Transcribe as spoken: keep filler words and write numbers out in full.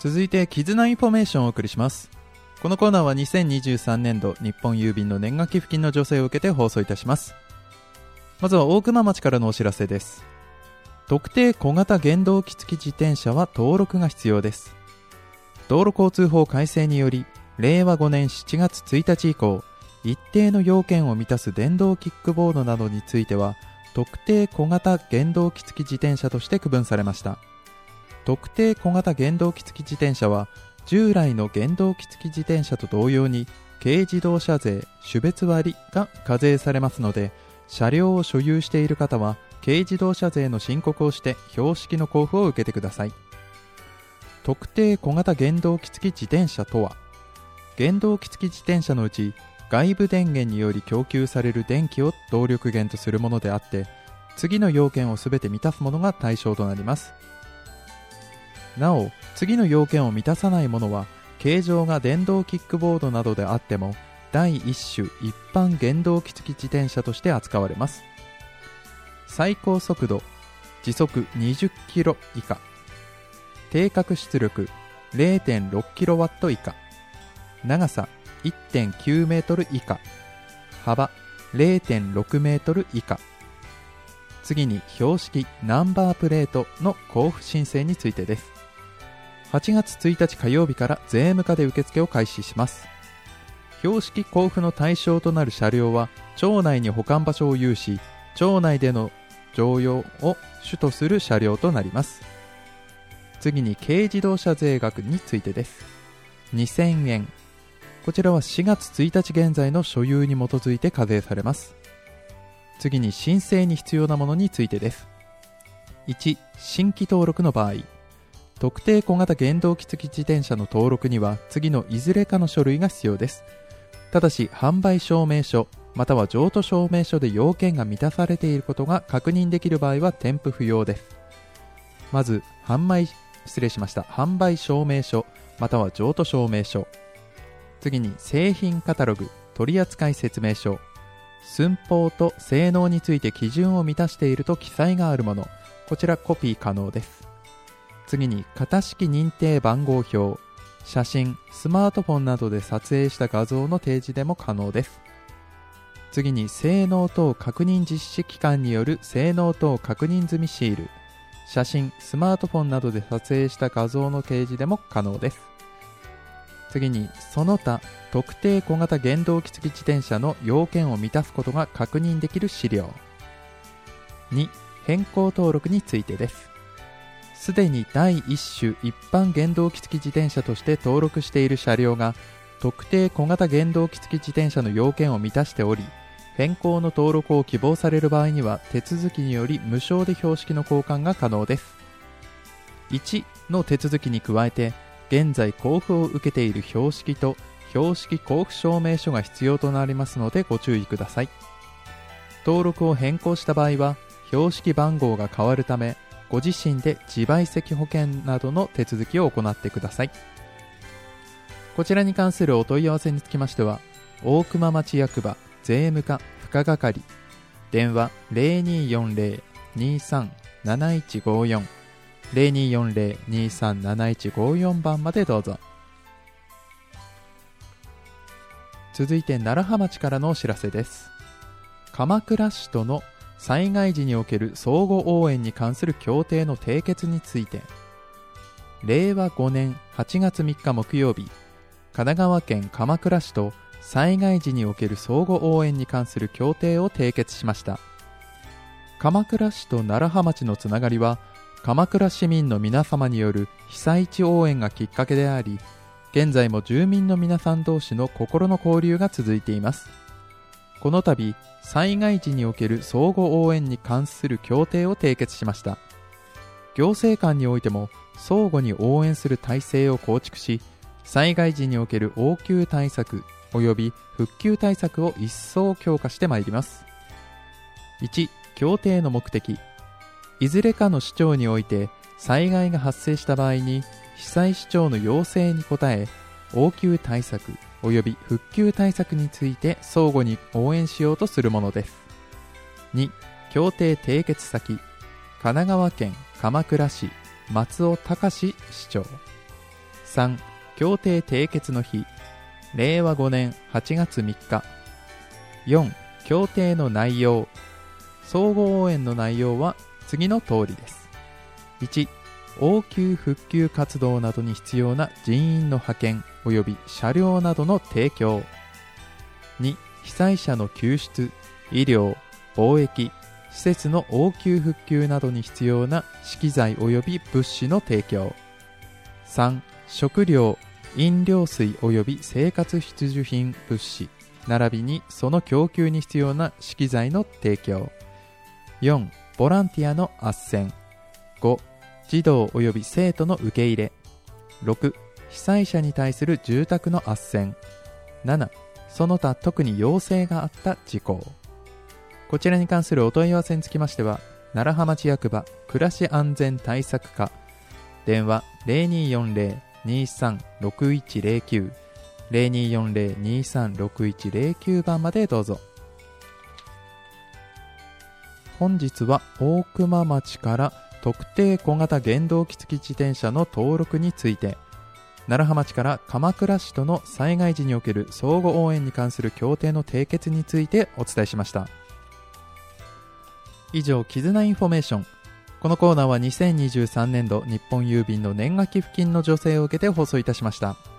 続いて絆インフォメーションをお送りします。このコーナーはにせんにじゅうさんねんど日本郵便の年賀寄付金の助成を受けて放送いたします。まずは大熊町からのお知らせです。特定小型原動機付き自転車は登録が必要です。道路交通法改正によりれいわごねんしちがつついたち以降、一定の要件を満たす電動キックボードなどについては特定小型原動機付き自転車として区分されました。特定小型原動機付き自転車は従来の原動機付き自転車と同様に軽自動車税種別割が課税されますので、車両を所有している方は軽自動車税の申告をして標識の交付を受けてください。特定小型原動機付き自転車とは、原動機付き自転車のうち外部電源により供給される電気を動力源とするものであって、次の要件をすべて満たすものが対象となります。なお、次の要件を満たさないものは形状が電動キックボードなどであっても第一種一般原動機付き自転車として扱われます。最高速度時速にじゅっキロ以下、定格出力 れいてんろくキロワット 以下、長さ いってんきゅうメートル以下、幅 れいてんろくメートル以下。次に標識ナンバープレートの交付申請についてです。はちがつついたち火曜日から税務課で受付を開始します。標識交付の対象となる車両は町内に保管場所を有し、町内での乗用を主とする車両となります。次に軽自動車税額についてです。にせんえん、こちらはしがつついたち現在の所有に基づいて課税されます。次に申請に必要なものについてです。いち、新規登録の場合、特定小型原動機付き自転車の登録には次のいずれかの書類が必要です。ただし販売証明書または譲渡証明書で要件が満たされていることが確認できる場合は添付不要です。まず販売失礼しました販売証明書または譲渡証明書、次に製品カタログ取扱説明書、寸法と性能について基準を満たしていると記載があるもの、こちらコピー可能です。次に型式認定番号表、写真、スマートフォンなどで撮影した画像の提示でも可能です。次に性能等確認実施機関による性能等確認済みシール、写真、スマートフォンなどで撮影した画像の提示でも可能です。次にその他特定小型原動機付き自転車の要件を満たすことが確認できる資料。に、変更登録についてです。すでに第一種一般原動機付き自転車として登録している車両が特定小型原動機付き自転車の要件を満たしており、変更の登録を希望される場合には手続きにより無償で標識の交換が可能です。いちの手続きに加えて現在交付を受けている標識と標識交付証明書が必要となりますのでご注意ください。登録を変更した場合は標識番号が変わるためご自身で自賠責保険などの手続きを行ってください。こちらに関するお問い合わせにつきましては、大熊町役場税務課深係、電話 ゼロにーよんゼロ にーさん なないちごよん ゼロにーよんゼロ にーさん なないちごよん 番までどうぞ。続いて楢葉町からのお知らせです。鎌倉市との災害時における相互応援に関する協定の締結について、れいわごねんはちがつみっか木曜日、神奈川県鎌倉市と災害時における相互応援に関する協定を締結しました。鎌倉市と楢葉町のつながりは鎌倉市民の皆様による被災地応援がきっかけであり、現在も住民の皆さん同士の心の交流が続いています。この度、災害時における相互応援に関する協定を締結しました。行政間においても相互に応援する体制を構築し、災害時における応急対策及び復旧対策を一層強化してまいります。いち、協定の目的。いずれかの市町において災害が発生した場合に被災市町の要請に応え、応急対策及び復旧対策について相互に応援しようとするものです。に、協定締結先。神奈川県鎌倉市松尾隆市長。 さん協定締結の日、れいわごねんはちがつみっか。よん協定の内容。相互応援の内容は次の通りです。いち応急復旧活動などに必要な人員の派遣及び車両などの提供。に被災者の救出、医療、貿易、施設の応急復旧などに必要な資機材及び物資の提供。さん食料、飲料水及び生活必需品物資並びにその供給に必要な資機材の提供。よんボランティアの斡旋。ご児童及び生徒の受け入れ。ろく被災者に対する住宅の斡旋。ななその他特に要請があった事項。こちらに関するお問い合わせにつきましては、楢葉町役場暮らし安全対策課、電話 ゼロにーよんゼロ にーさんろくいちゼロきゅう ゼロにーよんゼロ にーさんろくいちゼロきゅう 番までどうぞ。本日は大熊町から特定小型原動機付き自転車の登録について、楢葉町から鎌倉市との災害時における相互応援に関する協定の締結についてお伝えしました。以上、絆インフォメーション。このコーナーはにせんにじゅうさんねんど日本郵便の年賀寄付金の助成を受けて放送いたしました。